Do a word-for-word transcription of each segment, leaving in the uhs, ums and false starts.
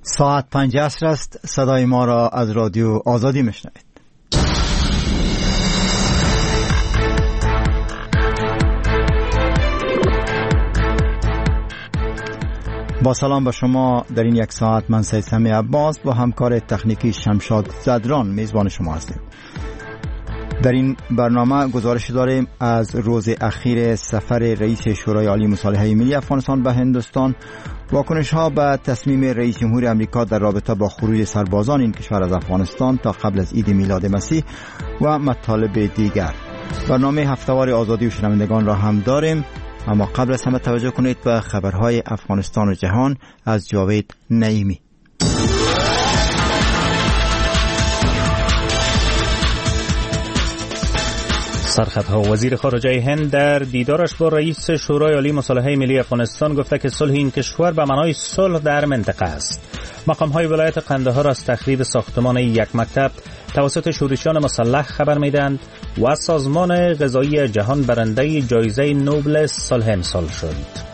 ساعت پنج عصر است. صدای ما را از رادیو آزادی میشنوید. با سلام به شما. در این یک ساعت من سید سمی عباس با همکار تکنیکی شمشاد زدران میزبان شما هستیم. در این برنامه گزارش داریم از روز اخیر سفر رئیس شورای عالی مصالحه ملی افغانستان به هندوستان، واکنش ها به تصمیم رئیس جمهور امریکا در رابطه با خروج سربازان این کشور از افغانستان تا قبل از عید میلاد مسیح و مطالب دیگر. برنامه هفتهوار آزادی و شنوندگان را هم داریم، اما قبل از همه توجه کنید به خبرهای افغانستان و جهان از جاوید نعیمی. سرخطها. وزیر خارجه هند در دیدارش با رئیس شورای عالی مصالحه ملی افغانستان گفته که صلح این کشور به معنای صلح در منطقه است. مقام‌های ولایت قندهار از تخریب ساختمان یک مکتب توسط شورشیان مسلح خبر میدهند و سازمان غذایی جهان برنده جایزه نوبل صلح امسال شد.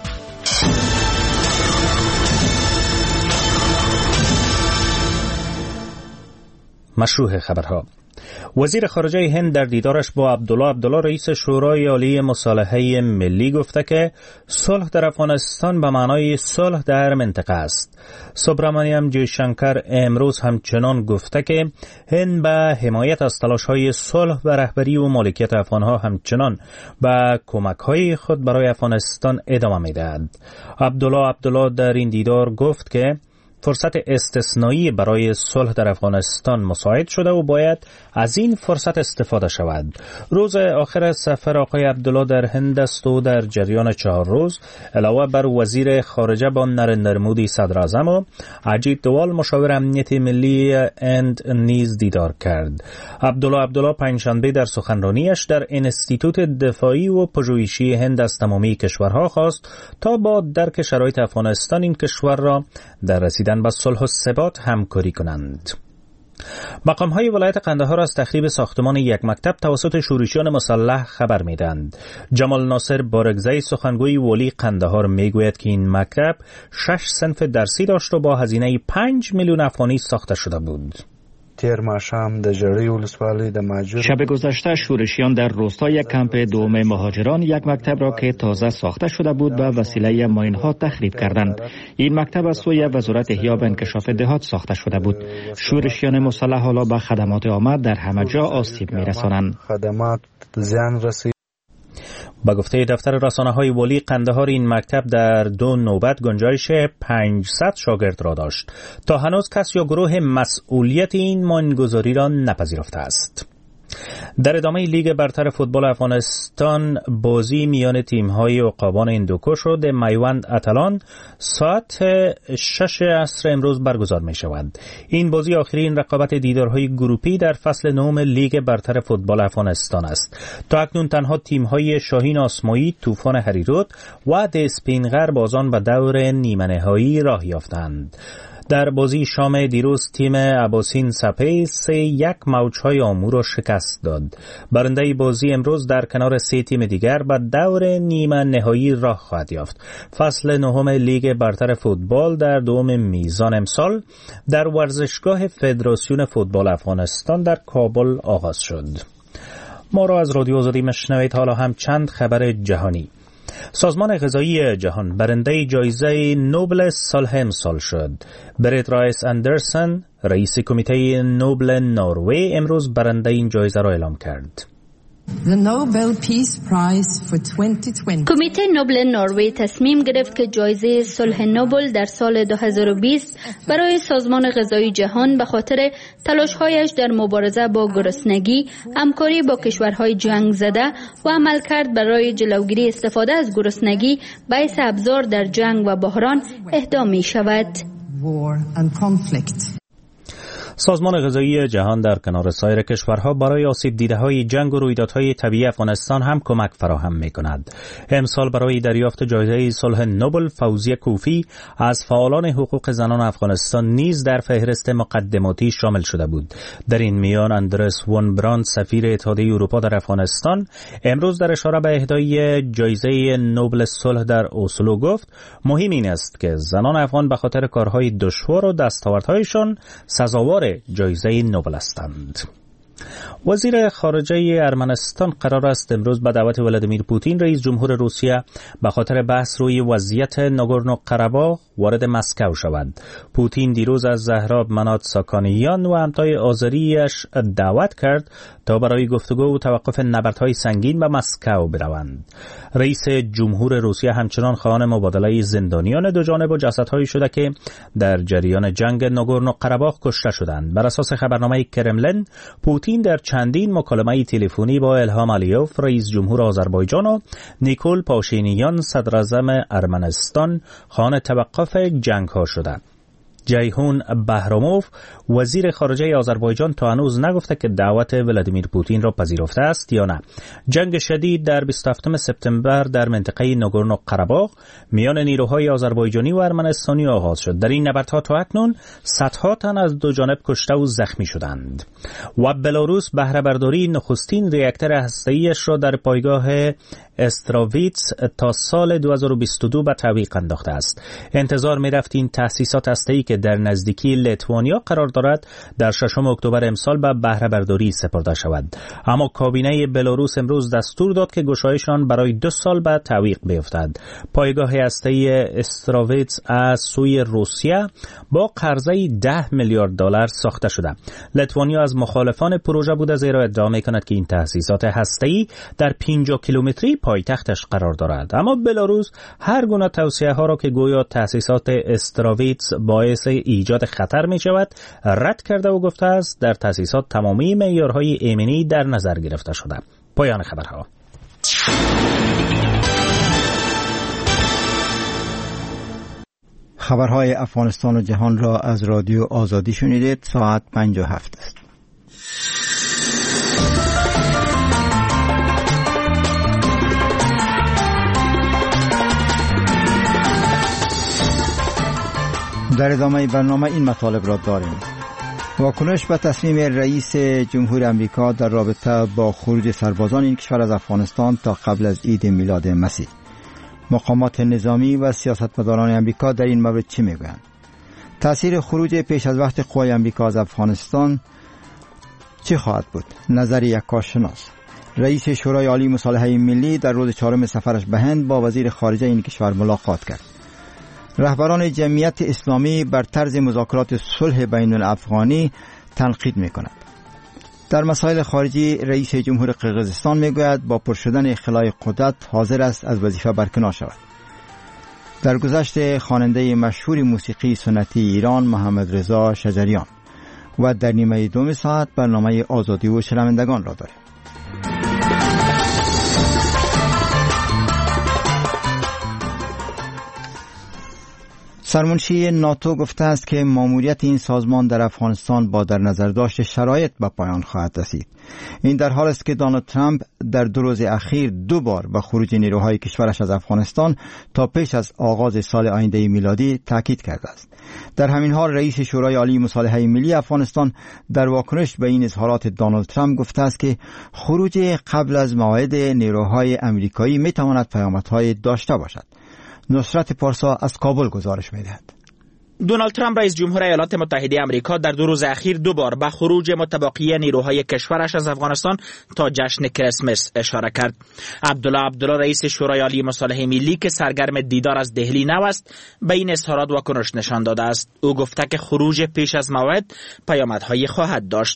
مشروع خبرها. وزیر خارجه هند در دیدارش با عبدالله عبدالله رئیس شورای عالی مصالحه ملی گفته که صلح در افغانستان به معنای صلح در منطقه است. سوبرامانیام جیشنکر امروز همچنان گفته که هند به حمایت از تلاش‌های صلح و رهبری و مالکیت افغان‌ها همچنان به کمک‌های خود برای افغانستان ادامه می‌دهد. عبدالله عبدالله در این دیدار گفت که فرصت استثنایی برای صلح در افغانستان مساعد شده و باید از این فرصت استفاده شود. روز آخر سفر آقای عبدالله در هند است و در جریان چهار روز علاوه بر وزیر خارجه با نریندر مودی صدر اعظم و اجیت دوال مشاور امنیت ملی هند نیز دیدار کرد. عبدالله عبدالله پنجشنبه در سخنرانیش در انستیتوت دفاعی و پژوهشی هند از تمامی کشورها خواست تا با درک شرایط افغانستان این کشور را در رسیدن با صلح و ثبات همکاری کنند. مقام‌های ولایت قندهار از تخریب ساختمان یک مکتب توسط شورشیان مسلح خبر می‌دهند. جمال ناصر بارگزی سخنگوی والی قندهار میگوید که این مکتب شش صنف درسی داشت و با هزینه پنج میلیون افغانی ساخته شده بود. تیر ماشام د جړی ولسوالی د ماجور شب گذشته شورشیان در روستای کمپ دوم مهاجران یک مکتب را که تازه ساخته شده بود به وسیله ماین‌ها تخریب کردند. این مکتب از سوی وزارت احیا و انکشاف دهات ساخته شده بود. شورشیان مسلح حالا به خدمات عامه در همه جا آسیب می‌رسانند. خدمات زیان رسید. با گفته دفتر رسانه‌های والی قندهار این مکتب در دو نوبت گنجایش پانصد شاگرد را داشت. تا هنوز کس یا گروه مسئولیت این ماینگذاری را نپذیرفته است. در ادامه لیگ برتر فوتبال افغانستان بازی میان تیم‌های عقابان هندوکش و د میوند اتلان ساعت شش عصر امروز برگزار می‌شود. این بازی آخرین رقابت دیدارهای گروپی در فصل نهم لیگ برتر فوتبال افغانستان است. تا اکنون تنها تیم‌های شاهین آسمایی، طوفان هریرود و د اسپینغر بازان به دور نیمه نهایی راه یافتند. در بازی شام دیروز تیم اباسین سپه سه یک موجهای آمو را شکست داد. برنده بازی امروز در کنار سه تیم دیگر به دور نیمه نهایی راه خواهد یافت. فصل نهم لیگ برتر فوتبال در دوم میزان امسال در ورزشگاه فدراسیون فوتبال افغانستان در کابل آغاز شد. ما را از رادیو آزادی مشنوید. حالا هم چند خبر جهانی. سازمان غذایی جهان برنده جایزه نوبل صلح امسال شد. برت رایس اندرسن رئیس کمیته نوبل نروژ امروز برنده این جایزه را اعلام کرد. کمیته نوبل نروژ تصمیم گرفت که جایزه صلح نوبل در سال دو هزار و بیست برای سازمان غذایی جهان به خاطر تلاش‌هایش در مبارزه با گرسنگی، همکاری با کشورهای جنگ زده و عملکرد برای جلوگیری استفاده از گرسنگی باعث ابزار در جنگ و بحران اهدا می شود. سازمان غذایی جهان در کنار سایر کشورها برای آسیب دیده‌های جنگ و رویدادهای طبیعی افغانستان هم کمک فراهم می‌کند. امسال برای دریافت جایزه صلح نوبل فوزیه کوفی از فعالان حقوق زنان افغانستان نیز در فهرست مقدماتی شامل شده بود. در این میان اندرس وون براند سفیر اتحادیه اروپا در افغانستان امروز در اشاره به اهدای جایزه نوبل صلح در اسلو گفت مهم این است که زنان افغان به خاطر کارهای دشوار و دستاوردهایشان سزاوار جایزه نوبل هستند. وزیر خارجه ارمنستان قرار است امروز به دعوت ولادیمیر پوتین رئیس جمهور روسیه به خاطر بحث روی وضعیت ناگورنو قره‌باغ وارد مسکو شود. پوتین دیروز از زهراب منات ساکانیان و همتای آذریش دعوت کرد تا برای گفتگو و توقف نبردهای سنگین به مسکو بروند. رئیس جمهور روسیه همچنان خواهان مبادله زندانیان دو جانب و جسدهایی شده که در جریان جنگ ناگورنو قره‌باغ کشته شدند. بر اساس خبرنامه کرملین، پوتین در چندین مکالمه تلفنی با الهام علیوف رئیس جمهور آذربایجان و نیکول پاشینیان صدر اعظم ارمنستان خواهان توقف جنگ ها شده. جیهون بهراموف وزیر خارجه آذربایجان تا هنوز نگفته که دعوت ولادیمیر پوتین را پذیرفته است یا نه. جنگ شدید در بیست و هفتم سپتامبر در منطقه ناگورنو قره‌باغ میان نیروهای آذربایجانی و ارمنستانی آغاز شد. در این نبردها تا اکنون صدها تن از دو جانب کشته و زخمی شدند. و بلاروس بهره برداری نخستین ریاکتور هسته‌ایش را در پایگاه استراویتس تا سال دو هزار و بیست و دو به تعویق انداخته است. انتظار می‌رفت این تأسیسات هسته‌ای که در نزدیکی لیتوانیا قرار دارد در ششم اکتبر امسال به بهره برداری سپرده شود، اما کابینه بلاروس امروز دستور داد که گشایشان برای دو سال بعد تعویق بیفتد. پایگاه هسته‌ای استراویتس از سوی روسیه با قرضه ده میلیارد دلار ساخته شده. لیتوانیا از مخالفان پروژه بوده، زیرا ادعا می‌کند که این تأسیسات هسته‌ای در پنجاه کیلومتری پایتختش قرار دارد. اما بلاروس هر گونه توصیه‌ها را که گویا تأسیسات استراویتس باعث ایجاد خطر می شود رد کرده و گفته است در تأسیسات تمامی معیارهای ایمنی در نظر گرفته شده. پایان خبرها. خبرهای افغانستان و جهان را از رادیو آزادی شنیدید. ساعت پنج و هفت است. در ادامه برنامه این مطالب را داریم. واکنش به تصمیم رئیس جمهور امریکا در رابطه با خروج سربازان این کشور از افغانستان تا قبل از عید میلاد مسیح. مقامات نظامی و سیاستمداران امریکا در این مورد چه میگویند؟ تأثیر خروج پیش از وقت قوای امریکا از افغانستان چه خواهد بود؟ نظر یک کارشناس. رئیس شورای عالی مصالحه ملی در روز چهارم سفرش به هند با وزیر خارجه این کشور ملاقات کرد. رهبران جمعیت اسلامی بر طرز مذاکرات صلح بین الافغانی تنقید می‌کند. در مسائل خارجی رئیس جمهور قرقیزستان میگوید با پر شدن خلای قدرت حاضر است از وظیفه برکنار شود. در گذشت خواننده مشهور موسیقی سنتی ایران محمد رضا شجریان. و در نیمه دوم ساعت برنامه آزادی و شنوندگان را داریم. سرمنشی ناتو گفته است که ماموریت این سازمان در افغانستان با در نظر داشت شرایط به پایان خواهد رسید. این در حال است که دونالد ترامپ در دو روز اخیر دو بار به خروج نیروهای کشورش از افغانستان تا پیش از آغاز سال آینده میلادی تاکید کرده است. در همین حال رئیس شورای عالی مصالحه ملی افغانستان در واکنش به این اظهارات دونالد ترامپ گفته است که خروج قبل از موعد نیروهای امریکایی میتواند پیامدهای داشته باشد. نصرت پارسا از کابل گزارش می‌دهد. دونالد ترامپ رئیس جمهور ایالات متحده آمریکا در دو روز اخیر دو بار به خروج متبقی نیروهای کشورش از افغانستان تا جشن کریسمس اشاره کرد. عبدالله عبدالله رئیس شورای عالی مصالحه ملی که سرگرم دیدار از دهلی نو است به این اظهارات واکنش نشان داده است. او گفته که خروج پیش از موعد پیامدهایی خواهد داشت.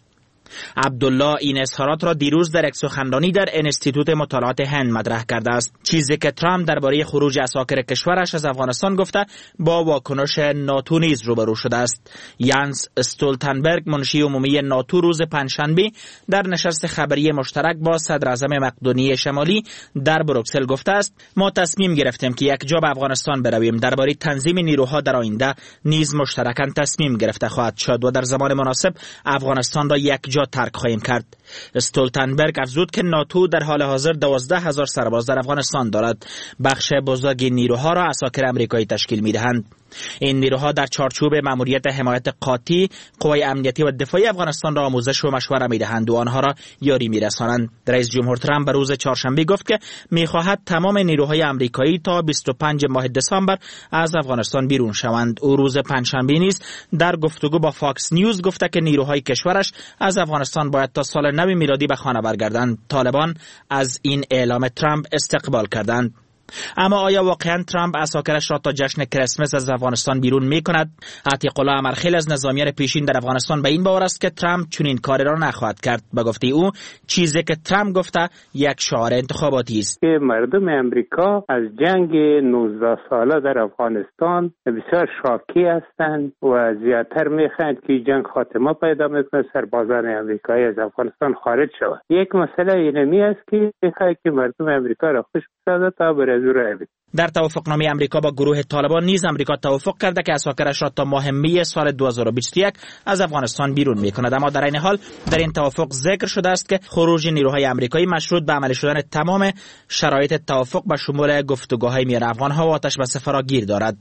عبدالله این اظهارات را دیروز در یک سخنرانی در انستیتوت مطالعات هند مطرح کرده است. چیزی که ترامپ درباره خروج عساکر کشورش از افغانستان گفته با واکنش ناتو نیز روبرو شده است. یانس استولتنبرگ منشی عمومی ناتو روز پنجشنبه در نشست خبری مشترک با صدر اعظم مقدونیه شمالی در بروکسل گفته است ما تصمیم گرفتیم که یک جا به افغانستان برویم. درباره تنظیم نیروها در آینده نیز مشترکاً تصمیم گرفته خواهد شد و در زمان مناسب افغانستان را یک جا ترک خواهیم کرد. استولتنبرگ افزود که ناتو در حال حاضر دوازده هزار سرباز در افغانستان دارد. بخش بزرگ نیروها را عساکر آمریکایی تشکیل می‌دهند. این نیروها در چارچوب مأموریت حمایت قاطع قوای امنیتی و دفاعی افغانستان را آموزش و مشوره می‌دهند و آنها را یاری می‌رسانند. رئیس جمهور ترامپ به روز چهارشنبه گفت که می‌خواهد تمام نیروهای آمریکایی تا بیست و پنجم ماه دسامبر از افغانستان بیرون شوند. او روز پنجشنبه نیز در گفتگو با فاکس نیوز گفته که نیروهای کشورش از افغانستان باید تا سال نو میلادی به خانه برگردند. طالبان از این اعلام ترامپ استقبال کردند. اما آیا واقعا ترامپ عساکرش را تا جشن کریسمس از افغانستان بیرون می کند؟ عتیق الله امرخیل از نظامیان پیشین در افغانستان به این باور است که ترامپ چنین کاری را نخواهد کرد. به گفته او چیزی که ترامپ گفته یک شعار انتخاباتی است. مردم امریکا از جنگ نوزده ساله در افغانستان بسیار شاکی هستند و زیادتر میخواهند که جنگ خاتمه پیدا میکنه، سربازان امریکایی از افغانستان خارج شوند. یک مسئله اینمی است که میخواهد که مردم امریکا را خوش بسازد تا بر در توافقنامه امریکا با گروه طالبان نیز امریکا توافق کرده که عساکرش را تا ماه می سال دو هزار و بیست و یک از افغانستان بیرون می‌کند. اما در این حال در این توافق ذکر شده است که خروج نیروهای آمریکایی مشروط به عملی شدن تمام شرایط توافق به شمول گفتگوهای میان افغان‌ها و آتش بس فراگیر دارد.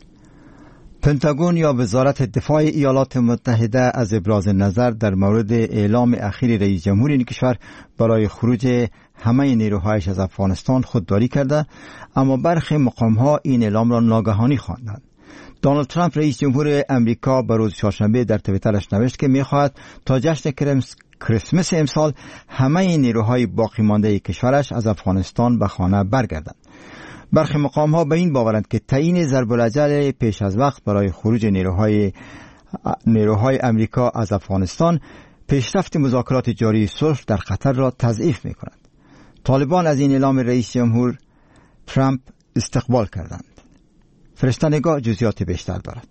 پنتاگون یا وزارت دفاع ایالات متحده از ابراز نظر در مورد اعلام اخیر رئیس جمهور این کشور برای خروج همه نیروهایش از افغانستان خودداری کرده، اما برخی مقام‌ها این اعلام را ناگهانی خواندند. دونالد ترامپ رئیس جمهور امریکا به روز چهارشنبه در توییترش نوشت که می‌خواهد تا جشن کریسمس امسال همه نیروهای باقی مانده کشورش از افغانستان به خانه برگردند. برخی مقام‌ها به این باورند که تعیین ضرب الاجل پیش از وقت برای خروج نیروهای نیروهای امریکا از افغانستان پیشرفت مذاکرات جاری صلح در خطر را تضعیف می‌کند. طالبان از این اعلام رئیس جمهور ترامپ استقبال کردند. فرستنگاه جزئیات بیشتر دارد.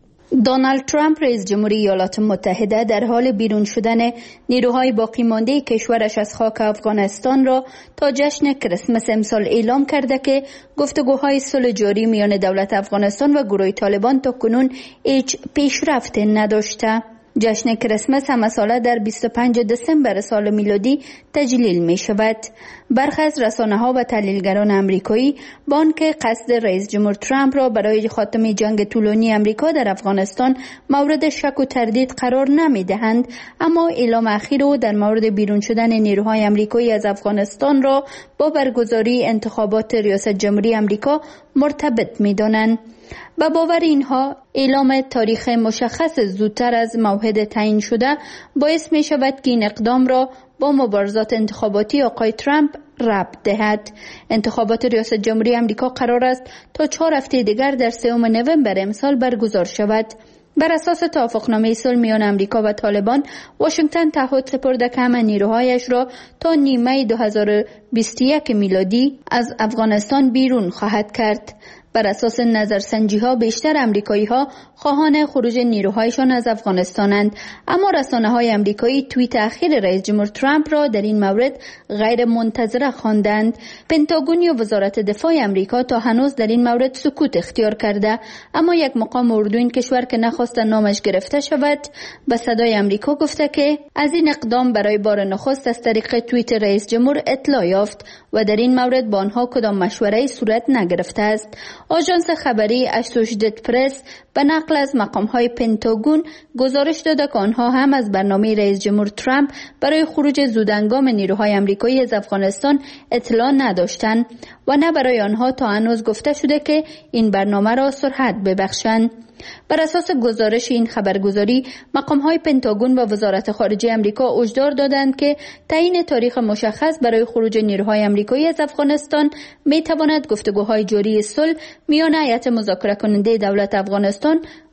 دونالد ترامپ رئیس جمهوری ایالات متحده در حال بیرون شدن نیروهای باقی مانده کشورش از خاک افغانستان را تا جشن کریسمس امسال اعلام کرده که گفتگوهای صلح جاری میان دولت افغانستان و گروه طالبان تا کنون هیچ پیشرفت نداشته. جشن کریسمس همه ساله در بیست و پنجم دسامبر سال میلادی تجلیل می شود. برخی از رسانه‌ها و تحلیلگران آمریکایی با آنکه قصد رئیس جمهور ترامپ را برای خاتمه جنگ طولانی آمریکا در افغانستان مورد شک و تردید قرار نمی دهند، اما اعلام اخیر او در مورد بیرون شدن نیروهای آمریکایی از افغانستان را با برگزاری انتخابات ریاست جمهوری آمریکا مرتبط می دانند. به باور اینها اعلام تاریخ مشخص زودتر از موعد تعیین شده باعث می شود که این اقدام را با مبارزات انتخاباتی آقای ترامپ ربط دهد. انتخابات ریاست جمهوری آمریکا قرار است تا چهار هفته دیگر در سوم نوامبر امسال برگزار شود. بر اساس توافقنامه صلح میان آمریکا و طالبان، واشنگتن تعهد سپرده که همه نیروهایش را تا نیمه دو هزار و بیست و یک میلادی از افغانستان بیرون خواهد کرد. بر اساس نظرسنجی ها بیشتر امریکایی ها خواهان خروج نیروهایشان از افغانستانند، اما رسانه های امریکایی توییت اخیر رئیس جمهور ترامپ را در این مورد غیر منتظره خواندند. پنتاگون یا وزارت دفاع امریکا تا هنوز در این مورد سکوت اختیار کرده، اما یک مقام اردو این کشور که نخواست نامش گرفته شود به صدای امریکا گفته که از این اقدام برای بار نخست از طریق توییت رئیس جمهور اطلاع یافت و در این مورد با آنها کدام مشوره‌ای صورت نگرفته است. آژانس خبری اسوشییتد پرس به نقل از مقام‌های پنتاگون گزارش داده که آنها هم از برنامه رئیس جمهور ترامپ برای خروج زودهنگام نیروهای آمریکایی از افغانستان اطلاع نداشتند و نه برای آنها تا هنوز گفته شده که این برنامه را صحت ببخشند. بر اساس گزارش این خبرگزاری، مقام‌های پنتاگون و وزارت خارجه آمریکا هشدار دادند که تعیین تاریخ مشخص برای خروج نیروهای آمریکایی از افغانستان می‌تواند گفتگوهای جاری صلح میان هیئت مذاکره کننده دولت افغانستان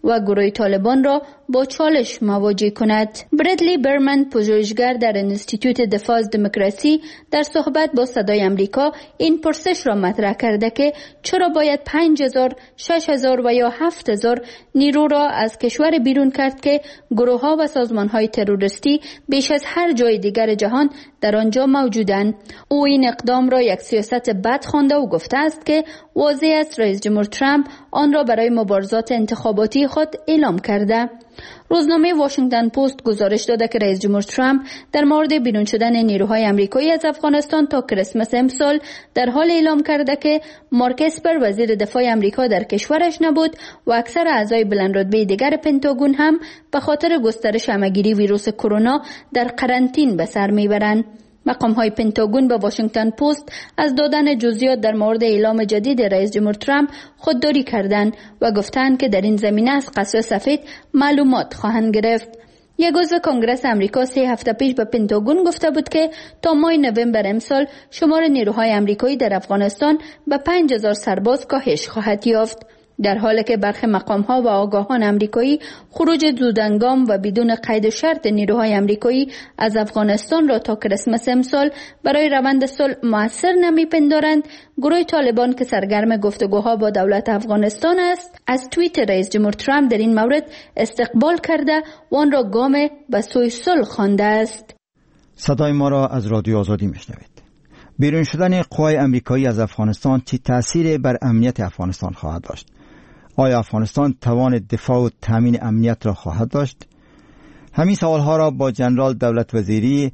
و گروه طالبان را با چالش مواجه کند. برادلی برمن، پژوهشگر در انستیتوت دفاع از دموکراسی، در صحبت با صدای امریکا این پرسش را مطرح کرده که چرا باید پنج هزار، شش هزار و یا هفت هزار نیرو را از کشور بیرون کرد که گروه ها و سازمان های تروریستی بیش از هر جای دیگر جهان در آنجا موجودند. او این اقدام را یک سیاست بد خوانده و گفته است که واضح است رئیس جمهور ترامپ آن را برای مبارزات انتخاباتی خود اعلام کرده. روزنامه واشنگتن پست گزارش داده که رئیس جمهور ترامپ در مورد بیرون شدن نیروهای آمریکایی از افغانستان تا کریسمس امسال در حال اعلام کرده که مارک اسپر وزیر دفاع آمریکا در کشورش نبود و اکثر اعضای بلندرتبه دیگر پنتاگون هم به خاطر گسترش همه‌گیری ویروس کرونا در قرنطینه به سر میبرند. مقام‌های پنتاگون به واشنگتن پست از دادن جزئیات در مورد اعلام جدید رئیس جمهور ترامپ خودداری کردند و گفتند که در این زمینه از قصر سفید معلومات خواهند گرفت. یک عضو کنگره آمریکا سه هفته پیش به پنتاگون گفته بود که تا ماه نوامبر امسال شمار نیروهای آمریکایی در افغانستان به پنج هزار سرباز کاهش خواهد یافت، در حالی که برخی مقام‌ها و آگاهان آمریکایی خروج زودهنگام و بدون قید و شرط نیروهای آمریکایی از افغانستان را تا کریسمس امسال برای روند صلح مؤثر نمی‌پندارند. گروه طالبان که سرگرم گفتگوها با دولت افغانستان است، از توییت رئیس جمهور ترامپ در این مورد استقبال کرده و آن را گام به سوی صلح خوانده است. صدای ما را از رادیو آزادی میشنوید. بیرون شدن قوای آمریکایی از افغانستان چه تأثیری بر امنیت افغانستان خواهد داشت؟ آیا افغانستان توان دفاع و تامین امنیت را خواهد داشت؟ همین سوالها را با جنرال دولت وزیری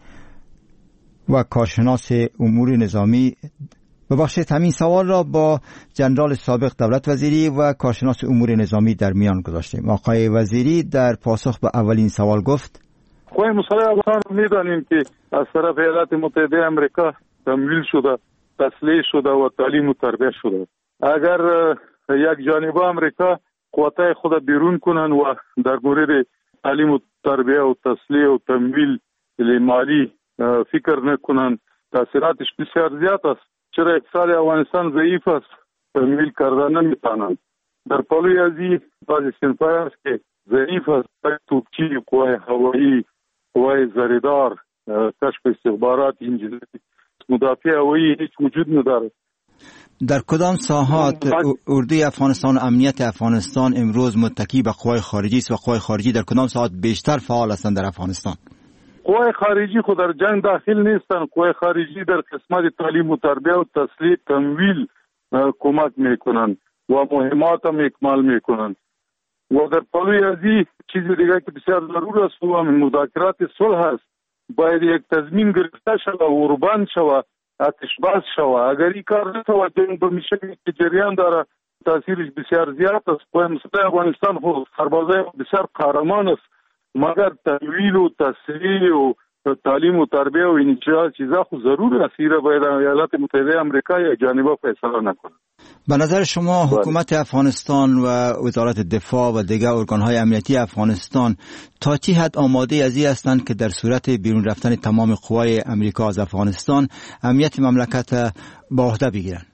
و کارشناس امور نظامی ببخشید همین سوال را با جنرال سابق دولت وزیری و کارشناس امور نظامی در میان گذاشتیم. آقای وزیری در پاسخ به اولین سوال گفت: قوای مسلح افغان می‌دانیم که از طرف ایالات متحده آمریکا تمویل شده، تسلیح شده و تعلیم و تربیت شده. اگر یک جانبه آمریکا قوتای خود بیرون کنند و در مورد تعلیم و تربیت و تسلیح و تمویل مالی فکر نکنند، تاثیراتش بسیار زیاد است. چرا اقتصاد افغانستان ضعیف است، تمویل کردن نمیتوانند. در پلوی ازی بعضی صنف‌های است که ضعیف است، توپچی، قوای هوایی، قوای زریدار، کشف استخبارات، انجیلی، مدافع هوایی هیچ وجود ندارد. در کدام ساحات اردوی افغانستان و امنیت افغانستان امروز متکی به قوای خارجی است و قوای خارجی در کدام ساحات بیشتر فعال هستند در افغانستان؟ قوای خارجی خود در جنگ داخل نیستند. قوای خارجی در قسمت تعلیم و تربیت و تسلیح تمویل کمک میکنند و مهمات هم اکمال میکنند. و در پلوی ازی چیزی دیگه که بسیار ضرور است و مذاکرات صلح است. باید یک تضمین گرفته شود و قربان شود، آتش باز شود. اگر این کار نشود جنگ به میشه که جریان داره، تاثیرش بسیار زیاد است. قوای مسلح افغانستان خود سربازای بسیار قهرمان است، مگر تمویل و تسلیح و تعلیم و تربیت و این چیزا خود ضرور است. ایره باید ایالات متحده آمریکا یا جانبه فیصله نکنه. به نظر شما حکومت افغانستان و وزارت دفاع و دیگر ارگان‌های امنیتی افغانستان تا چه حد آماده ازی هستند که در صورت بیرون رفتن تمام قوای امریکا از افغانستان امنیت مملکت به عهده بگیرند؟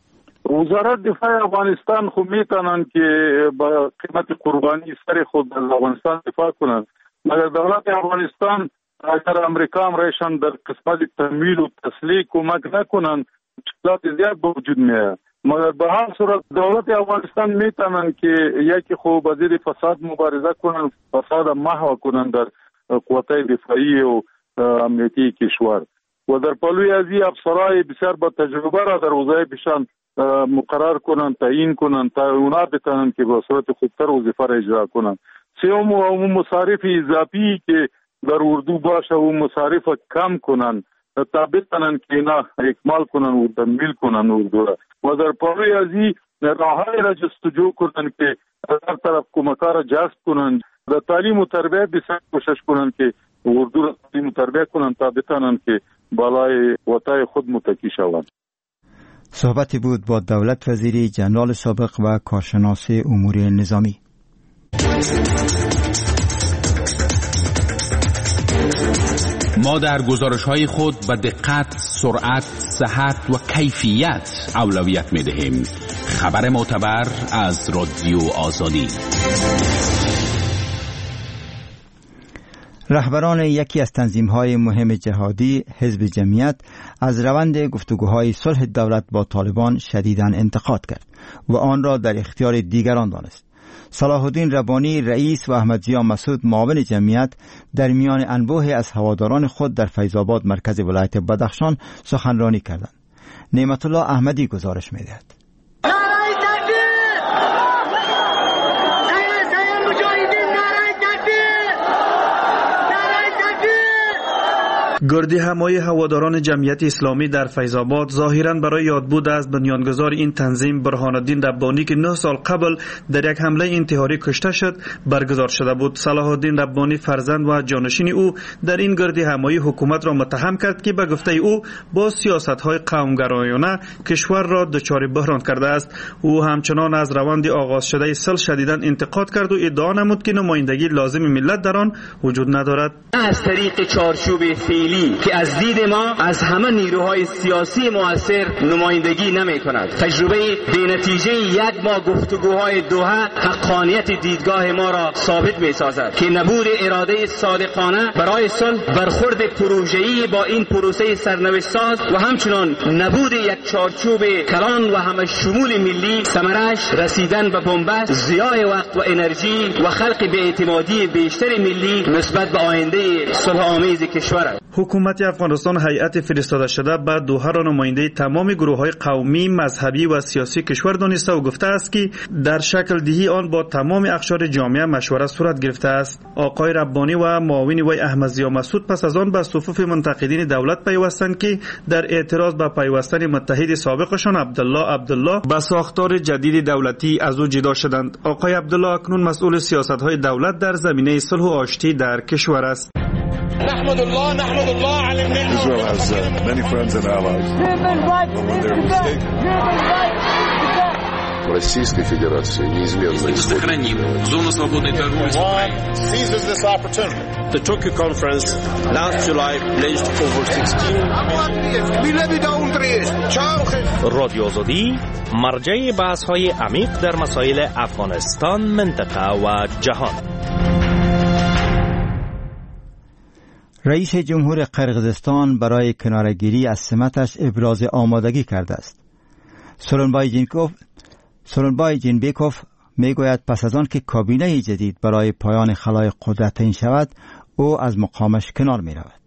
وزارت دفاع افغانستان خود میتونند که با قیمت قربانی سر خود از افغانستان دفاع کنند، مگر دولت افغانستان اگر امریکا هم رایشان در قسمت تمویل و تسلیح کمک نکنند مشکلات زیاد به وجود میاد. مگر به هر صورت دولت افغانستان میتونند که یکی خوب وزیر فساد مبارزه کنند، فساد محو کنند در قوتهای دفاعی و امنیتی کشور و در پلوی ازی افسرای بسیار با تجربه را در وظایفشان مقرر کنند، تعیین کنند تا اونا بتوانند که به صورت خوبتر وظیفه را اجرا کنند. سوم و مصارف اضافی که در اردو باشه و مصارف کم کنند تا بتوانند که اینا اکمال کنند و تمویل کنند اردو را و در پلوی ازی راههای را جستجو کنند که از هر طرف کمک‌ها را جذب کنند. در تعلیم و تربیت بسیار کوشش کنند که اردو را تعلیم و تربیت کنند تا بتوانند که بالای وطای خود متکی شوند. صحبتی بود با دولت وزیری، جنرال سابق و کارشناس امور نظامی. ما در گزارش‌های خود به دقت، سرعت، صحت و کیفیت اولویت می‌دهیم. خبر معتبر از رادیو آزادی. رهبران یکی از تنظیم‌های مهم جهادی حزب جمعیت از روند گفتگوهای صلح دولت با طالبان شدیداً انتقاد کرد و آن را در اختیار دیگران دانست. صلاح الدین ربانی رئیس و احمد ضیا مسعود معاون جمعیت در میان انبوه از هواداران خود در فیض‌آباد مرکز ولایت بدخشان سخنرانی کردند. نعمت الله احمدی گزارش می‌دهد. گردی همایی هواداران جمعیت اسلامی در فیض‌آباد ظاهراً برای یادبود از بنیانگذار این تنظیم برهان الدین ربانی که نه سال قبل در یک حمله انتحاری کشته شد برگزار شده بود. صلاح الدین ربانی فرزند و جانشین او در این گردی همایی حکومت را متهم کرد که به گفته او با سیاست‌های قوم‌گرایانه کشور را دچار بحران کرده است. او همچنان از روند آغاز شده صلح شدیداً انتقاد کرد و ادعا نمود که نمایندگی لازم ملت در آن وجود ندارد. از طریق چارچوب که از دید ما از همه نیروهای سیاسی مؤثر نمایندگی نمی کند. تجربه به نتیجه یک ماه گفتگوهای دوحه حقانیت دیدگاه ما را ثابت می سازد که نبود اراده صادقانه برای صلح، برخورد پروژه‌ای با این پروسه سرنوشت ساز و همچنان نبود یک چارچوب کلان و همه شمول ملی ثمرش رسیدن به بنبست، ضیاع وقت و انرژی و خلق بی‌اعتمادی بیشتر ملی نسبت به آینده صلح آمیز کشور است. حکومت افغانستان هیئت فرستاده شده به دوحه را نماینده تمام گروه‌های قومی، مذهبی و سیاسی کشور دانسته و گفته است که در شکل دهی آن با تمام اقشار جامعه مشورت صورت گرفته است. آقای ربانی و معاون وی احمد ضیا مسعود پس از آن به صفوف منتقدین دولت پیوستند که در اعتراض به پیوستن متحد سابقشان عبدالله عبدالله به ساختار جدید دولتی از او جدا شدند. آقای عبدالله اکنون مسئول سیاست‌های دولت در زمینه صلح و آشتی در کشور است. نحمد الله نحمد الله على النعمة. Israel has uh, many friends and allies. When they're mistaken. Российской Федерации неизменно сохраним зону свободной торговли с Украиной. Seizes this opportunity. The Tokyo conference last July pledged over sixteen رادیو آزادی مرجع بحث‌های عمیق در مسائل افغانستان، منطقه و جهان. رئیس جمهور قرقیزستان برای کناره‌گیری از سمتش ابراز آمادگی کرده است. سورونبای جینکوف سورونبای جینبیکوف میگوید پس از آن که کابینه جدید برای پایان خلای قدرت تعیین شود، او از مقامش کنار می رود.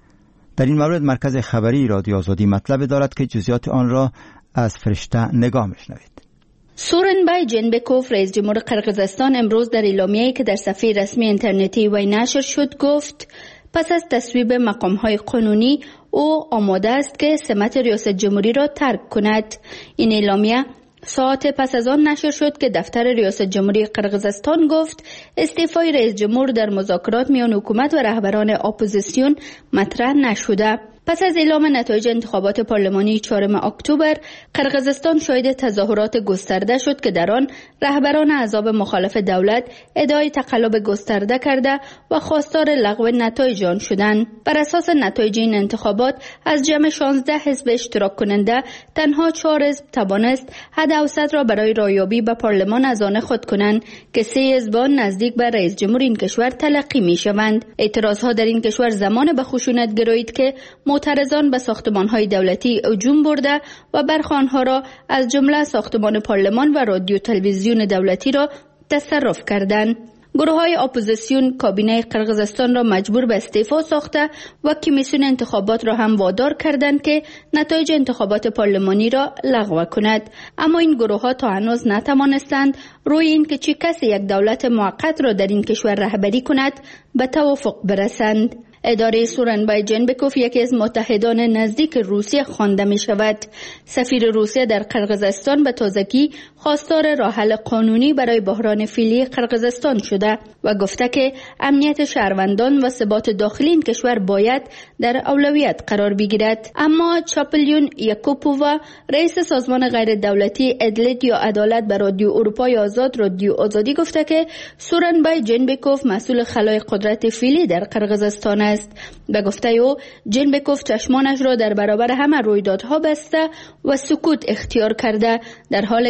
در این مورد مرکز خبری رادیو آزادی مطلب دارد که جزئیات آن را از فرشته نگاه میشنوید. سورونبای جینبیکوف رئیس جمهور قرقیزستان امروز در اعلامیه‌ای که در صفحه رسمی اینترنتی وی نشر شد گفت پس از تصویب مقام‌های قانونی او آماده است که سمت ریاست جمهوری را ترک کند. این اعلامیه ساعت پس از آن نشر شد که دفتر ریاست جمهوری قرقیزستان گفت استعفای رئیس جمهور در مذاکرات میان حکومت و رهبران اپوزیسیون مطرح نشده. پس از اعلام نتایج انتخابات پارلمانی چهارم اکتبر، قرقیزستان شاهد تظاهرات گسترده شد که در آن رهبران احزاب مخالف دولت ادعای تقلب گسترده کرده و خواستار لغو نتایج آن شدند. بر اساس نتایج این انتخابات از جمع شانزده حزب اشتراک کننده تنها چهار حزب توانست حد اوسط را برای رایابی به پارلمان از آن خود کنند که سه حزب نزدیک به رئیس جمهور این کشور تلقی می شوند. اعتراضها در این کشور زمان به خشونت گرایید که معترضان به ساختمان‌های دولتی هجوم برده و برخی آنها را از جمله ساختمان پارلمان و رادیو تلویزیون دولتی را تصرف کردند. گروه‌های اپوزیسیون کابینه قرقیزستان را مجبور به استعفا ساخته و کمیسیون انتخابات را هم وادار کردند که نتایج انتخابات پارلمانی را لغو کند. اما این گروه‌ها تا هنوز نتوانستند روی این که چه کسی یک دولت موقت را در این کشور رهبری کند به توافق برسند. اداره سورونبای جینبیکوف یکی از متحدان نزدیک روسیه خوانده می شود. سفیر روسیه در قرقیزستان به تازگی خواستار راه حل قانونی برای بحران فعلی قرقیزستان شده و گفته که امنیت شهروندان و ثبات داخلی این کشور باید در اولویت قرار بگیرد. اما چاپلیون یاکوپووا رئیس سازمان غیر دولتی ادلت یا عدالت به رادیو اروپای آزاد رادیو آزادی گفته که سورونبای جینبیکوف مسئول خلای قدرت فعلی در قرقیزستان است. به گفته او جینبیکوف چشمانش را در برابر همه رویدادها بسته و سکوت اختیار کرده در حالی که امید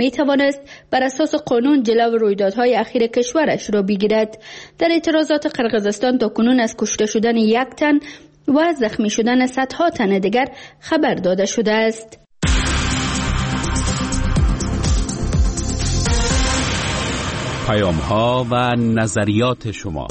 می توانست بر اساس قانون جلو رویدادهای اخیر کشورش را بگیرد. در اعتراضات قرقیزستان تاکنون از کشته شدن یک تن و زخمی شدن صدها تن دیگر خبر داده شده است. پیام ها و نظریات شما.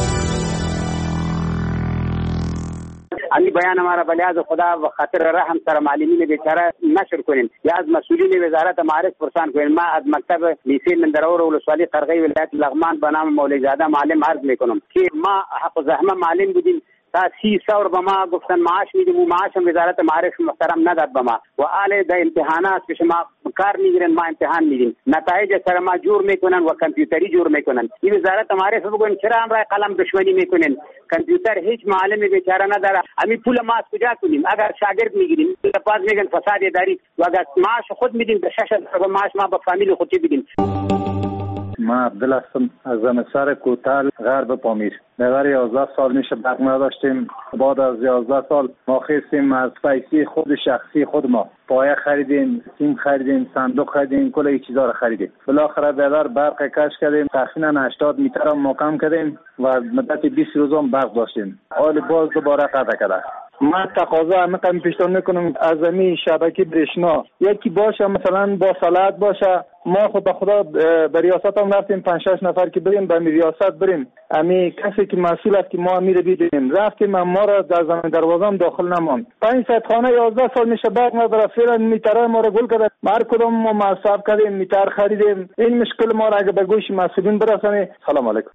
امی بیان ما را بلیاز خدا و خاطر رحم سر معلمین بیچاره نشر کنیم یا از مسئولین وزارت معارف پرسان کنیم. ما از مکتب لیسه مندرور ولسوالی قرغی ولایت لغمان به نام مولوی زاده معلم عرض میکنم که ما حق و زحمه معلم بودیم تا سی سور به ما گفتن معاش میدیم و معاشم وزارت معارف محترم نداد به ما و آله د امتحانات که شما کار میگیرن ما امتحان میدیم نتایج سر ما جور میکنن و کامپیوتری جور میکنن. این وزارت معارف بگوین چرا امرای قلم دشمنی میکنن؟ کامپیوتر هیچ معلم بیچاره نداره. امی پول ما از کجا کنیم؟ اگر شاگرد میگیریم باز میگن فساد اداری و اگر معاش خود میدیم به شش هزار معاش ما به فامیل خودی بدیم. من عبدالله هستم از زمستر کوتل غرب پامیر. نظر یازده سال میشه برق نداشتیم. بعد از یازده سال ما خواستیم از پیسه خود شخصی خود ما پایه خریدیم، سیم خریدیم، صندوق خریدیم، کل این چیزا رو خریدیم. بالاخره بیادر برق کش کردیم، تقریبا هشتاد متر هم مقام کردیم و مدت بیست روز هم برق داشتیم. حال باز دوباره قطع کرده. من تقاضا همین پیشنهاد میکنم از این شبکه برشنا یکی باشه، مثلا با صلاحیت باشه. ما خود به خدا به ریاست هم رفتیم پنج شش نفر که بریم به ریاست بریم، امی کسی که مسئول است که ما امیر بیدیم رفتیم، ما را در زمین دروازه هم داخل نماند. پنجصد خانه یازده سال میشه برق نداره، فعلا میتره ما را گل کرده. ما هر کدوم ما مصرف کردیم، میتر خریدیم. این مشکل ما را اگه به گوش مسئولین برسانه. سلام علیکم.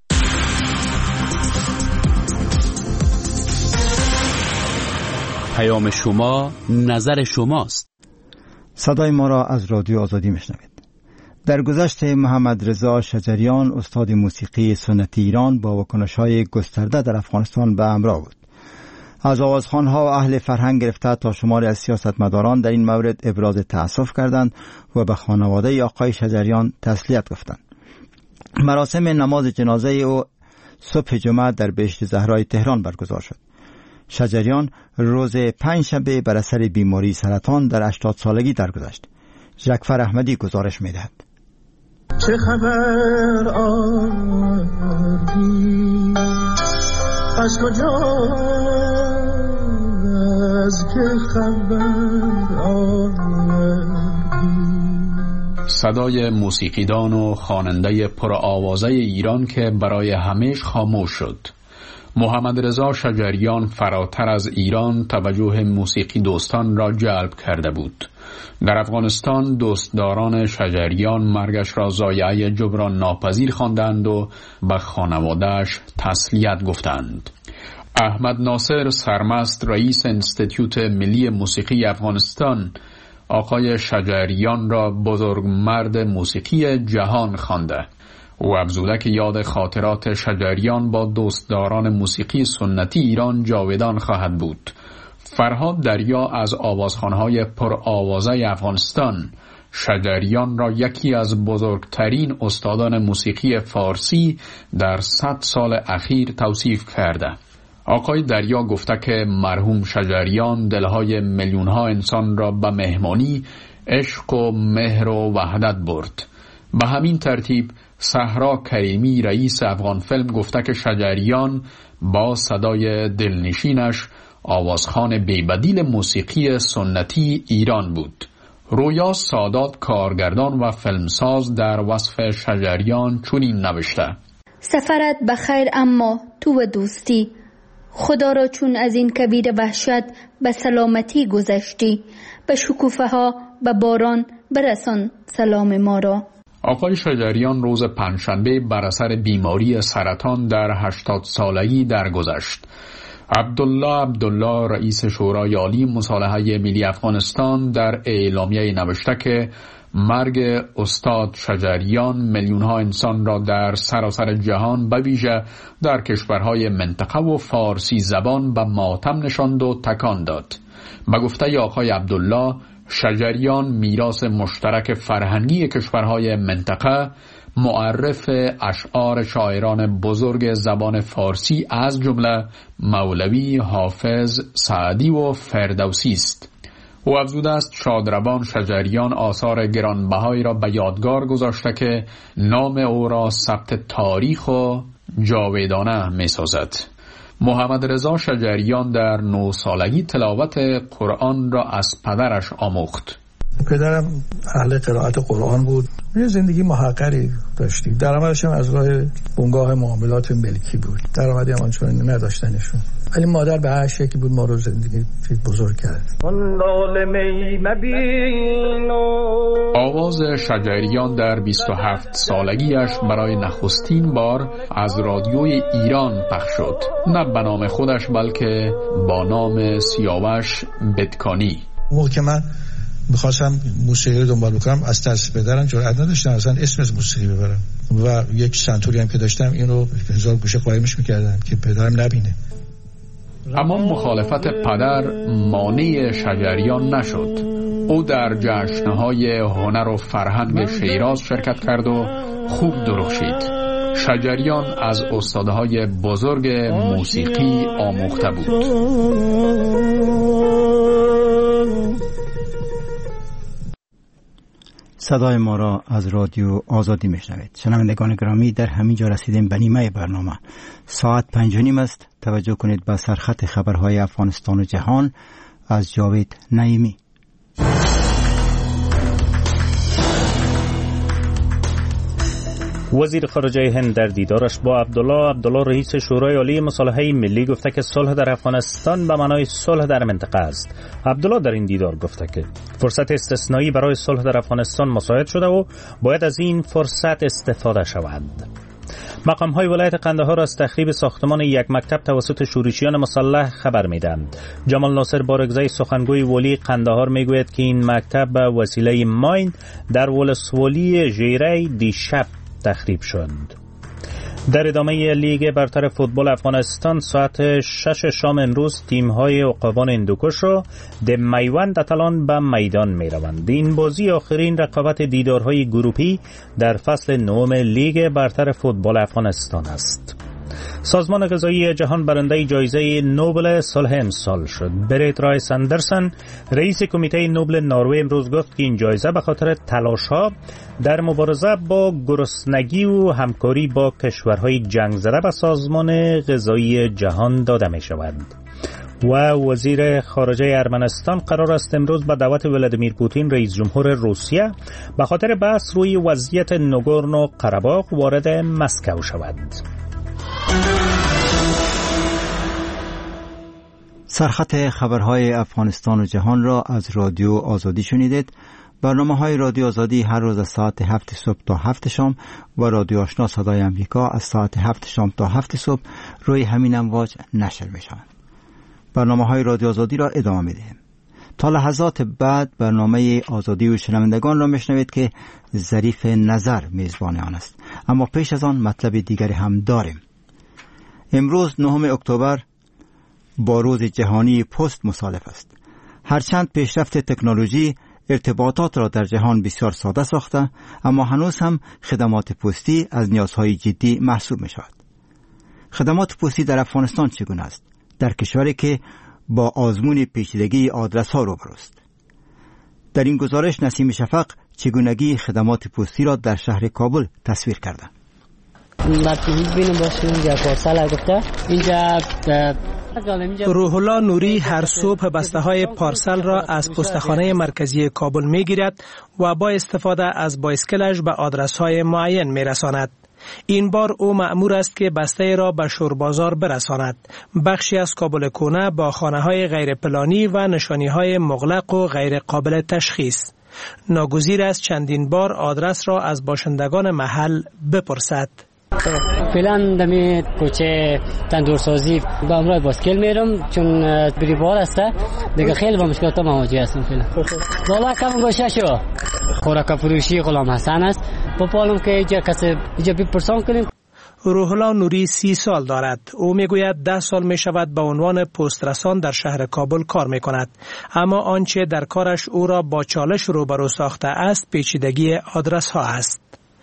پیام شما نظر شماست. صدای ما را از رادیو آزادی میشنوید. در گذشت محمد رضا شجریان استاد موسیقی سنتی ایران با واکنش‌های گسترده در افغانستان به همراه بود. از آوازخوان‌ها و اهل فرهنگ گرفته تا شماری از سیاستمداران در این مورد ابراز تأسف کردند و به خانواده آقای شجریان تسلیت گفتند. مراسم نماز جنازه او صبح جمعه در بهشت زهرای تهران برگزار شد. شجریان روز پنجشنبه بر اثر بیماری سرطان در هشتاد سالگی درگذشت. جعفر احمدی گزارش می‌دهد. چه خبر آوردی از کجا از که خبر آوردی؟ صدای موسیقیدان و خواننده پرآوازه ایران که برای همیشه خاموش شد. محمد رضا شجریان فراتر از ایران توجه موسیقی دوستان را جلب کرده بود. در افغانستان دوستداران شجریان مرگش را ضایعه جبران ناپذیر خواندند و به خانواده‌اش تسلیت گفتند. احمد ناصر سرمست رئیس انستیتوت ملی موسیقی افغانستان آقای شجریان را بزرگمرد موسیقی جهان خوانده. او افزوده که یاد خاطرات شجریان با دوستداران موسیقی سنتی ایران جاودان خواهد بود. فرهاد دریا از آوازخوان‌های پرآوازه افغانستان شجریان را یکی از بزرگترین استادان موسیقی فارسی در صد سال اخیر توصیف کرده. آقای دریا گفته که مرحوم شجریان دلهای میلیون‌ها انسان را به مهمانی، عشق و مهر و وحدت برد. به همین ترتیب صحرا کریمی رئیس افغان فیلم گفته که شجریان با صدای دلنشینش آوازخوان بی‌بدیل موسیقی سنتی ایران بود. رویا سادات کارگردان و فیلمساز در وصف شجریان چنین نوشته: سفرت بخیر اما تو و دوستی، خدا را چون از این کبیر وحشت به سلامتی گذشتی، به شکوفه ها به باران برسان سلام ما را. آقای شجریان روز پنجشنبه بر اثر بیماری سرطان در هشتاد سالگی درگذشت. عبدالله عبدالله رئیس شورای عالی مصالحه ملی افغانستان در اعلامیه نوشته که مرگ استاد شجریان میلیون‌ها انسان را در سراسر جهان به ویژه در کشورهای منطقه و فارسی زبان به ماتم نشاند و تکان داد. به گفته آقای عبدالله، شجریان میراث مشترک فرهنگی کشورهای منطقه، معرف اشعار شاعران بزرگ زبان فارسی از جمله مولوی، حافظ، سعدی و فردوسی است. او افزوده است شادروان شجریان آثار گرانبهایی را به یادگار گذاشته که نام او را ثبت تاریخ و جاودانه می سازد. محمد رضا شجریان در نه سالگی تلاوت قرآن را از پدرش آموخت. پدرم اهل قرائت قرآن بود. یه زندگی محقری داشتیم. درآمدش هم از راه بنگاه معاملات ملکی بود. درآمدی هم آنچنانی نداشتنشون. ولی مادر به هر شکلی بود ما رو زندگی بزرگ کرد. آواز شجریان در بیست و هفت سالگیش برای نخستین بار از رادیوی ایران پخش شد. نه به نام خودش بلکه با نام سیاوش بدکانی. موقع که من میخواستم موسیقی رو دنبال بکنم از ترس پدرم جرئت نداشتم اصلا اسم از موسیقی ببرم و یک سنتوری هم که داشتم این رو هزار گوشه قایمش میکردم که پدرم نبینه. اما مخالفت پدر مانع شجریان نشد. او در جشن‌های هنر و فرهنگ شیراز شرکت کرد و خوب درخشید. شجریان از استادهای بزرگ موسیقی آموخته بود. صدای ما را از رادیو آزادی میشنوید. شنوندگان گرامی، در همین جا رسیدیم به نیمه برنامه. ساعت پنج و نیم است. توجه کنید به سرخط خبرهای افغانستان و جهان از جاوید نعیمی. وزیر خارجه هند در دیدارش با عبدالله عبدالله رئیس شورای عالی مصالحه ملی گفته که صلح در افغانستان به معنای صلح در منطقه است. عبدالله در این دیدار گفته که فرصت استثنایی برای صلح در افغانستان مساعد شده و باید از این فرصت استفاده شود. مقام های ولایت قندهار از تخریب ساختمان یک مکتب توسط شورشیان مسلح خبر میدهند. جمال ناصر بارگزای سخنگوی ولی قندهار میگوید که این مکتب به وسیله ماین در ولسوالی ژیره دیشب تخریب شد. در ادامه لیگ برتر فوتبال افغانستان ساعت شش شام امروز تیم‌های عقابان هندوکش و د میوند اتلان به میدان می‌روند. این بازی آخرین رقابت دیدارهای گروپی در فصل نهم لیگ برتر فوتبال افغانستان است. سازمان غذایی جهان برنده جایزه نوبل صلح امسال شد. برت رایس اندرسن رئیس کمیته نوبل نروژ امروز گفت که این جایزه به خاطر تلاش‌ها در مبارزه با گرسنگی و همکاری با کشورهای جنگ زده به سازمان غذایی جهان داده می شود. و وزیر خارجه ارمنستان قرار است امروز به دعوت ولادیمیر پوتین رئیس جمهور روسیه به خاطر بحث روی وضعیت ناگورنو قره‌باغ وارد مسکو شود. سرخط خبرهای افغانستان و جهان را از رادیو آزادی شنیدید. برنامه های رادیو آزادی هر روز از ساعت هفت صبح تا هفت شام و رادیو آشنا صدای امریکا از ساعت هفت شام تا هفت صبح روی همین امواج نشر می شوند. برنامه های رادیو آزادی را ادامه می دهیم. تا لحظات بعد برنامه آزادی و شنوندگان را میشنوید که ظریف نظر میزبان آن است. اما پیش از آن مطلب دیگری هم داریم. امروز نهم اکتبر با روز جهانی پست مصادف است. هرچند پیشرفت تکنولوژی ارتباطات را در جهان بسیار ساده ساخته، اما هنوز هم خدمات پستی از نیازهای جدی محسوب می شود. خدمات پستی در افغانستان چگونه است؟ در کشوری که با آزمون پیچیدگی آدرس ها روبروست. در این گزارش نسیم شفق چگونگی خدمات پستی را در شهر کابل تصویر کرده. روح الله نوری هر صبح بسته های پارسل را از پستخانه مرکزی کابل می گیرد و با استفاده از بایسکلش به آدرس های معین می رساند. این بار او مأمور است که بسته را به شوربازار برساند. بخشی از کابل کونه با خانه های غیر پلانی و نشانی های مغلق و غیر قابل تشخیص. ناگزیر است چندین بار آدرس را از باشندگان محل بپرسد. فعلا دمی کوچه تندورسازی با امرای باسکل میرم چون بریبار است دیگه خیلی با مشکلات مواجه هستم. فعلا والا کم گوشه شو خوراک فروشی غلام حسن است با پالم که اینجا کسی اینجا بپرسان کنیم. روح الله نوری سی سال دارد. او میگوید ده سال می شود به عنوان پست رسان در شهر کابل کار می کند. اما آنچه در کارش او را با چالش روبرو ساخته است پیچیدگی آدرس ها است.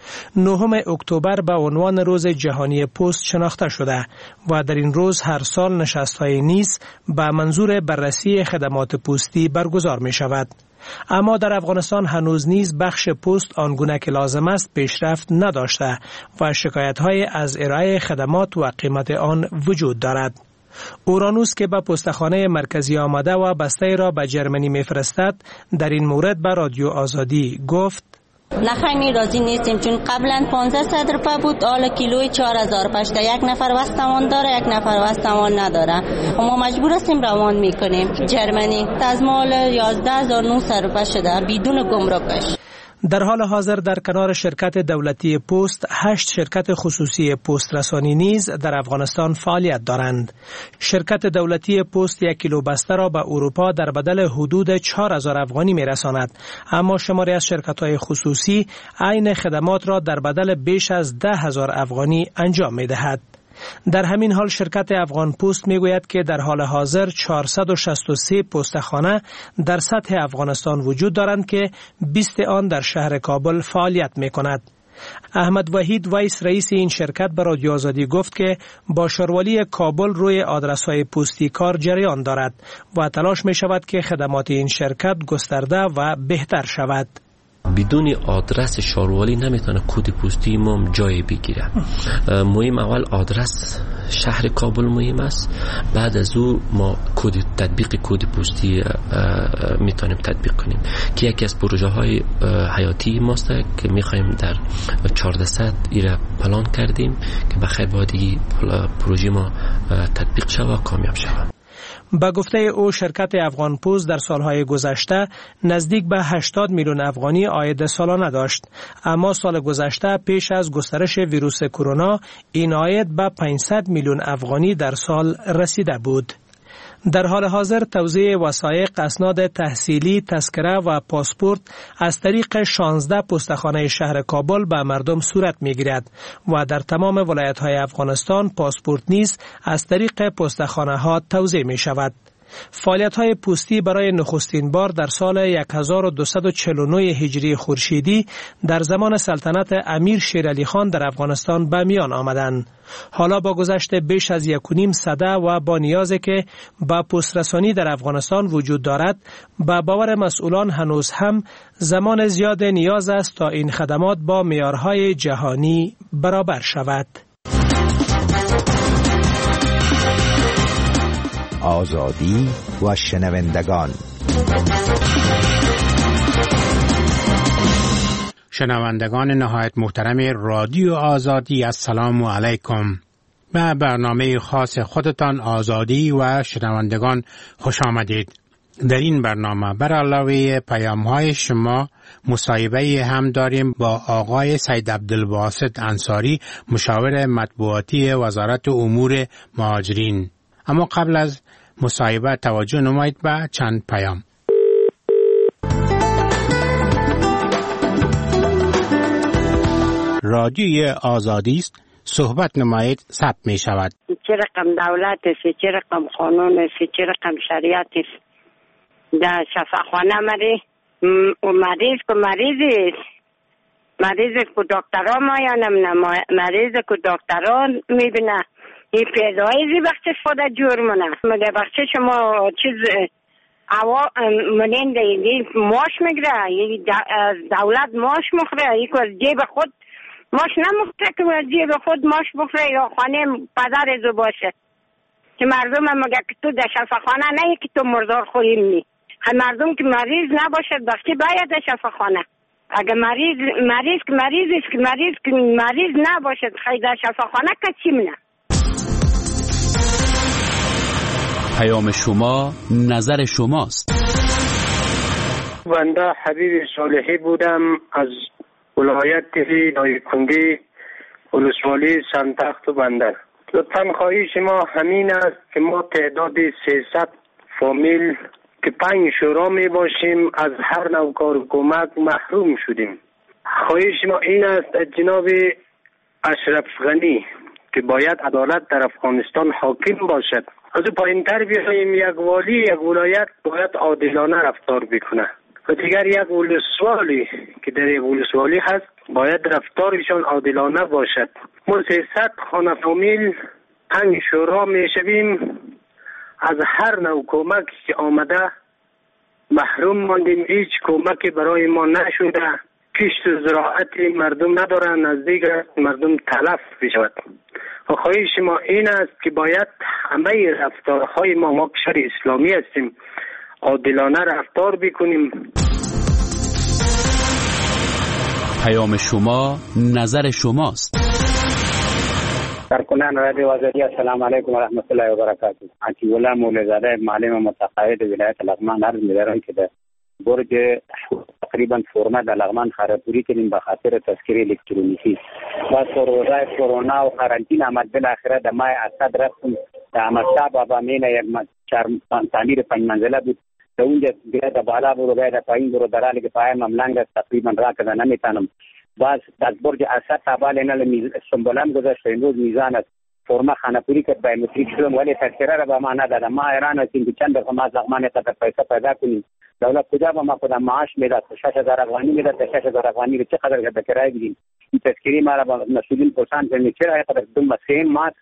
نهم اکتبر به عنوان روز جهانی پست شناخته شده و در این روز هر سال نشست‌های نیز به منظور بررسی خدمات پستی برگزار می شود. اما در افغانستان هنوز نیز بخش پست آنگونه که لازم است پیشرفت نداشته و شکایت‌های از ارائه خدمات و قیمت آن وجود دارد. اورانوس که به پستخانه مرکزی آمده و بسته را به جرمنی می‌فرستد در این مورد به رادیو آزادی گفت: نخیمی راضی نیستیم چون قبلا پانصد روپیه بود، حالا کیلوی چهار هزار پشته. یک نفر وستمان داره، یک نفر وستمان نداره. ما مجبور هستیم روان میکنیم جرمنی. از مال یازده هزار و نهصد روپیه شده بدون گمرکش. در حال حاضر در کنار شرکت دولتی پست، هشت شرکت خصوصی پست رسانی نیز در افغانستان فعالیت دارند. شرکت دولتی پست یک کیلو بسته را به اروپا در بدل حدود چهار هزار افغانی می رساند، اما شماری از شرکت‌های خصوصی عین خدمات را در بدل بیش از ده هزار افغانی انجام می دهد. در همین حال شرکت افغان پست می گوید که در حال حاضر چهارصد و شصت و سه پستخانه در سطح افغانستان وجود دارند که بیست آن در شهر کابل فعالیت می کند. احمد وحید ویس رئیس این شرکت به رادیو آزادی گفت که با شاروالی کابل روی آدرس‌های پستی کار جریان دارد و تلاش می شود که خدمات این شرکت گسترده و بهتر شود. بدون آدرس شاروالی نمیتونه کد پستی ما جای بگیره. مهم اول آدرس شهر کابل مهم است، بعد از او ما کد تطبیق کد پستی میتونیم تطبیق کنیم که یکی از پروژه های حیاتی ماست که میخوایم در چهارصد ایره پلان کردیم که بخیر بادی پروژه ما تطبیق شود و کامیاب شود. با گفته او شرکت افغان پست در سالهای گذشته نزدیک به هشتاد میلیون افغانی عاید سالانه داشت، اما سال گذشته پیش از گسترش ویروس کرونا این عاید به پانصد میلیون افغانی در سال رسیده بود. در حال حاضر توزیع وثایق، اسناد تحصیلی، تذکره و پاسپورت از طریق شانزده پستخانه شهر کابل به مردم صورت می‌گیرد و در تمام ولایت‌های افغانستان پاسپورت نیز از طریق پستخانه ها توزیع می شود. فعالیت‌های پستی برای نخستین بار در سال هزار و دویست و چهل و نه هجری خورشیدی در زمان سلطنت امیر شیر علی خان در افغانستان به میان آمدند. حالا با گذشت بیش از یک و نیم سده و با نیازی که با پست رسانی در افغانستان وجود دارد، با باور مسئولان هنوز هم زمان زیاد نیاز است تا این خدمات با معیارهای جهانی برابر شود. آزادی و شنوندگان. شنوندگان نهایت محترم رادیو آزادی، السلام علیکم. به برنامه خاص خودتان آزادی و شنوندگان خوش آمدید. در این برنامه بر علاوه پیام‌های شما مصاحبه هم داریم با آقای سید عبدالباسط انصاری، مشاور مطبوعاتی وزارت امور مهاجرین. اما قبل از مصاحبه توجه نمایید به چند پیام. رادیوی آزادی است، صحبت نمایید ثبت می شود. چه رقم دولت است، چه رقم قانون است، چه رقم شریعت است. در شفاخانه مری مریض که مریض است، مریض که دکترها مایانم نه، مریض که دکترها میبینه. این پیدایزی بخشش خود جور منه مده بخشش شما چیز اوا منین دیگه ماش میگره، دولت ماش مخره، یک از جیب خود ماش نمخته که از جیب خود ماش بخره یا خانه پدر ازو باشه که مردم هم مگه که تو در شفاخانه نه که تو مردار خوریم نی. مردم که مریض نباشد بخشی باید در شفاخانه. اگه مریض مریض که مریض است که مریض که مریض نباشد خیلی در شفاخانه که چی منه. پیام شما نظر شماست. بنده حبیب صالحی بودم از ولایت دایکنگی ولسوالی سنتخت و بندر. لطفاً خواهش ما همین است که ما تعداد سیصد فامیل که پنج شورا می باشیم از هر نوع کار و کمک محروم شدیم. خواهش ما این است از جناب اشرف غنی که باید عدالت در افغانستان حاکم باشد، از او پایین تر بیاییم. یک والی یک ولایت باید عادلانه رفتار بکنه. و دیگر یک ولسوالی که در یک ولسوالی هست باید رفتارشان عادلانه باشد. ما سیصد خانه فامیل هنگ شورا می شویم، از هر نوع کمک که آمده محروم ماندیم. هیچ کمکی برای ما نشده. کشت و زراعت مردم ندارن، نزدیک مردم تلف بشود. و خواهش ما این است که باید همه رفتارهای ما، ما کشور اسلامی هستیم، عادلانه رفتار بکنیم. پیام شما نظر شماست. کارکنان رادیو آزادی، السلام علیکم و رحمت الله و برکاته. عطی‌الله مولوی‌زاده معلم متقاعد ولایت لغمان عرض می‌دارم که در برج تقریبا فرمه در لغمان خرابوری کردیم به خاطر تذکره الکترونیکی. بعد روزای کرونا و قرنطینه آمد، بالاخره در ماه اسد رفتیم در مکتب بابا مینه یک چهار تعمیر پنج منزله بود. در اونجا بیاد بالا برو بیاد پایین برو در حالی که پایم هم لنگ است، تقریبا را کده نمیتونم. باز از برج اسد تابال اینال سنبولم گذاشت. امروز میزان است فرما خانپوری که بایومتریک شدم ولی تذکره را به ما نداده. ما ایران هستیم که چند دفعه ما از لغمان قدر پیسه پیدا کنیم. دولت کجا به ما خودم معاش میداد؟ شش هزار افغانی میداد. شش هزار افغانی رو چقدر به کرایه بدیم؟ این تذکری ما را با مسئولین پرسان کنیم چرا اینقدر دم مسیم ماست؟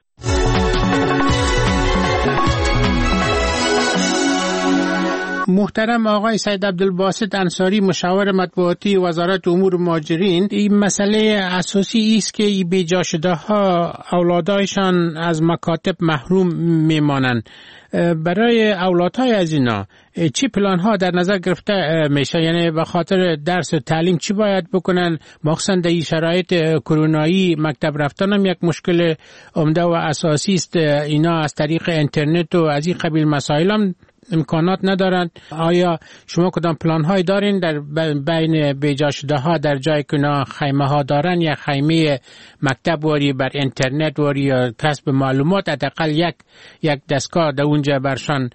محترم آقای سید عبدالباسط انصاری، مشاور مطبوعاتی وزارت امور مهاجرین، این مسئله اساسی است که این بیجا شده ها اولادایشان از مکاتب محروم میمانند. برای اولادهای از اینا چی پلان ها در نظر گرفته میشه؟ یعنی به خاطر درس و تعلیم چی باید بکنن؟ مخصوصا در این شرایط کرونایی مکتب رفتن هم یک مشکل عمده و اساسی است. اینا از طریق اینترنت و از این قبیل مسائل هم امکانات ندارند. آیا شما کدام پلان های دارین در بین بیجا شده ها در جای که اینا خیمه ها دارن یا خیمه مکتب واری بر اینترنت واری یا کسب معلومات، حداقل یک یک دستگاه در اونجا برشان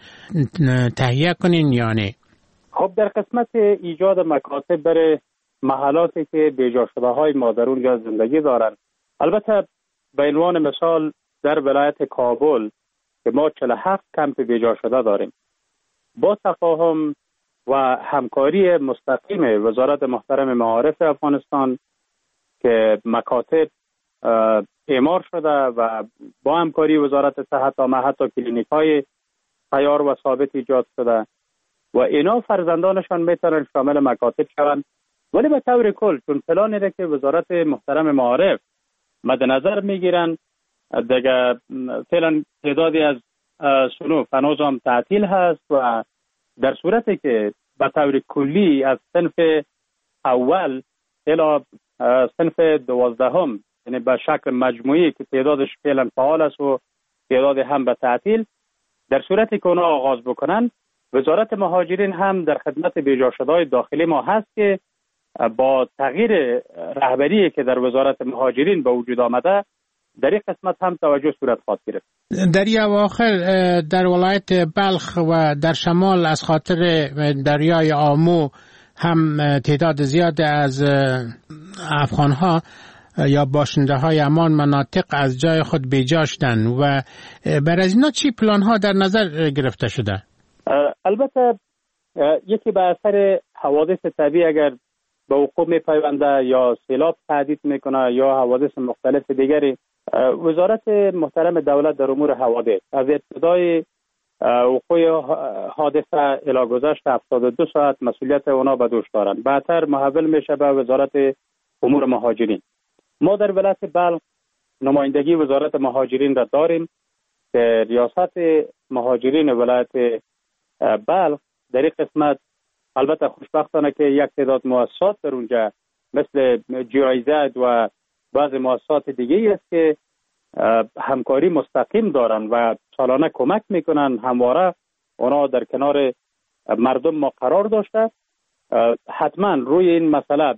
تهیه کنین یا نه؟ خب در قسمت ایجاد مکاتب برای محلاتی که بیجا شده های ما در اونجا زندگی دارن، البته به عنوان مثال در ولایت کابل که ما چهل و هفت کمپ بیجا شده داریم، با تفاهم و همکاری مستقیم وزارت محترم معارف افغانستان که مکاتب اعمار شده و با همکاری وزارت صحت و حتی کلینیک های تیار و ثابت ایجاد شده و اینا فرزندانشان میتونن شامل مکاتب شوند. ولی به طور کل چون پلان ایده که وزارت محترم معارف مد نظر میگیرن، دیگه فعلا تعدادی از صنوف هنوز هم تعطیل هست و در صورتی که به طور کلی از صنف اول الی صنف دوازدهم، یعنی به شکل مجموعی که تعدادش فعلا فعال است و تعداد هم به تعطیل، در صورتی که اونا آغاز بکنن، وزارت مهاجرین هم در خدمت بیجا شده‌های داخلی ما هست که با تغییر رهبری که در وزارت مهاجرین به وجود آمده در این قسمت هم توجه صورت خواهد گرفت. در این اواخر در ولایت بلخ و در شمال از خاطر دریای آمو هم تعداد زیاد از افغانها یا باشنده های امان مناطق از جای خود بیجا شدند و بر از اینا چی پلان ها در نظر گرفته شده؟ البته یکی به اثر حوادث طبیعی اگر به وقوع می پیونده یا سیلاب تهدید میکنه یا حوادث مختلف دیگری، وزارت محترم دولت در امور حوادث از ابتدای وقوع حادثه الی گذشت هفتاد و دو ساعت مسئولیت اونا به دوش دارند. بعدتر محول میشه به وزارت امور مهاجرین. ما در ولایت بلخ نمایندگی وزارت مهاجرین را داریم که ریاست مهاجرین ولایت بلخ در این قسمت البته خوشبختانه که یک تعداد مؤسسات در اونجا مثل جی آی زد و بعض مؤسسات دیگه است که همکاری مستقیم دارن و سالانه کمک میکنن. همواره اونا در کنار مردم ما قرار داشته. حتما روی این مسئله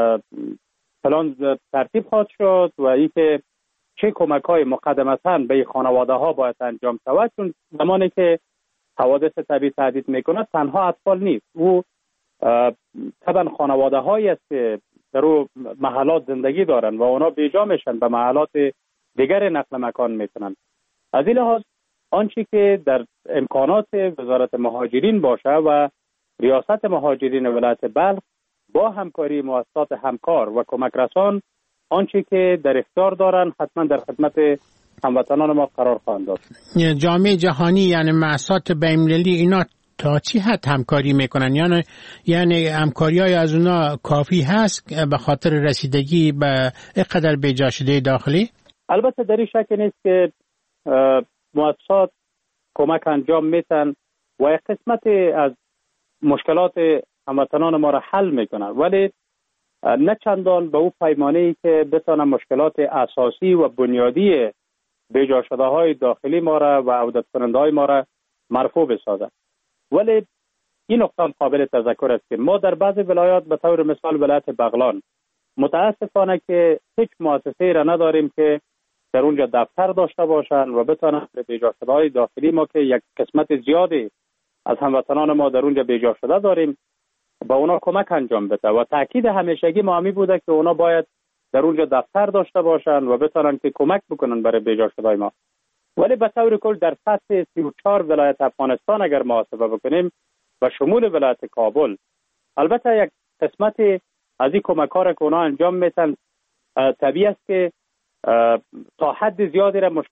پلان ترتیب خواهد شد و اینکه چه کمک های مقدمتاً به خانواده ها باید انجام شود، چون زمانی که حوادث طبیعی تهدید میکنه تنها اطفال نیست، او طبعا خانواده هایی است که در او محلات زندگی دارن و اونا بیجا میشن به محلات دیگر نقل مکان میکنن. از این لحاظ آنچه که در امکانات وزارت مهاجرین باشه و ریاست مهاجرین ولایت بلخ با همکاری مؤسسات همکار و کمک رسان آنچه که در اختیار دارند حتما در خدمت هموطنان ما قرار خواهند داد. جامعه جهانی یعنی مؤسسات بین‌المللی اینا تا چی حد همکاری میکنن؟ یعنی یعنی همکاری های از اونا کافی هست به خاطر رسیدگی به اینقدر بیجا شده داخلی؟ البته در این شک نیست که مؤسسات کمک انجام میتن و قسمت از مشکلات هموطنان ما را حل میکنن، ولی نه چندان به او پیمانه‌ای که بتونه مشکلات اساسی و بنیادی بیجا شده های داخلی ما را و عودت کننده های ما را مرفوع بسازد. ولی این نقطه قابل تذکر است که ما در بعض ولایات به طور مثال ولایت بغلان متاسفانه که هیچ مؤسسه‌ای را نداریم که در اونجا دفتر داشته باشند و بتوانند به بیجا شده های داخلی ما که یک قسمت زیادی از هموطنان ما در اونجا بیجا شده داریم با اونا کمک انجام بده و تاکید همیشگی ما همی بوده که اونا باید در اونجا دفتر داشته باشند و بتوانند که کمک بکنن برای بیجا شده ما. ولی به طور کل در سطح سی و چهار ولایت افغانستان اگر محاسبه بکنیم و شمول ولایت کابل، البته یک قسمت از این کمک‌ها را که اونا انجام میتن طبیعی است که تا حد زیادی را